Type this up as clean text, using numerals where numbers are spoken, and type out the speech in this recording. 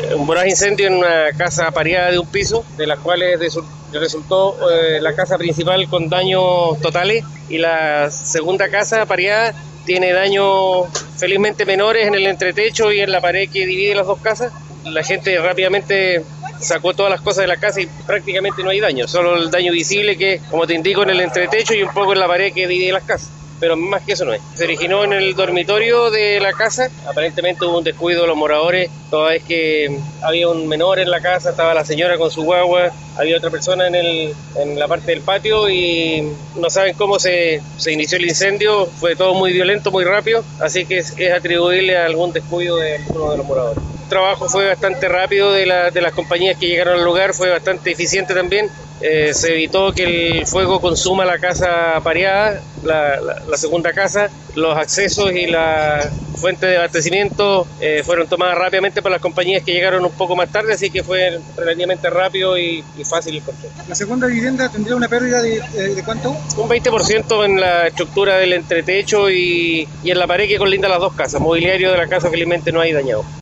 un voraz incendio en una casa pareada de un piso, de las cuales resultó la casa principal con daños totales y la segunda casa pareada tiene daños felizmente menores en el entretecho y en la pared que divide las dos casas. La gente rápidamente sacó todas las cosas de la casa y prácticamente no hay daño, solo el daño visible que, como te indico, en el entretecho y un poco en la pared que divide las casas. Pero más que eso no es. Se originó en el dormitorio de la casa, aparentemente hubo un descuido de los moradores, toda vez que había un menor en la casa, estaba la señora con su guagua, había otra persona en la parte del patio y no saben cómo se inició el incendio, fue todo muy violento, muy rápido, así que es atribuible a algún descuido de uno de los moradores. El trabajo fue bastante rápido de las compañías que llegaron al lugar, fue bastante eficiente también. Se evitó que el fuego consuma la casa pareada, la segunda casa. Los accesos y la fuente de abastecimiento fueron tomadas rápidamente por las compañías que llegaron un poco más tarde, así que fue relativamente rápido y fácil el control. ¿La segunda vivienda tendría una pérdida de cuánto? Un 20% en la estructura del entretecho y en la pared que colinda las dos casas. Mobiliario de la casa felizmente no hay dañado.